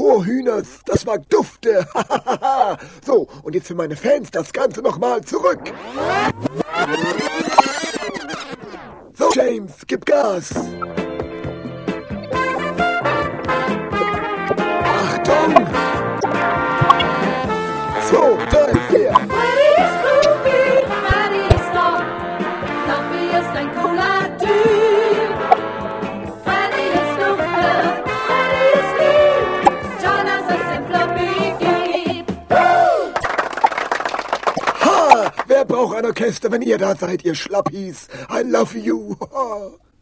Hühners, das mag Dufte. So, und jetzt für meine Fans das Ganze nochmal zurück. So, James, gib Gas. Achtung! 2, 3, 4. Freddy ist Snoopy, Freddy ist Dog, Fluffy ist ein cooler Typ. Freddy ist Dufte, Freddy ist lieb, John, dass es den Fluffy gibt. Ha! Wer braucht ein Orchester, wenn ihr da seid, ihr Schlappis? I love you.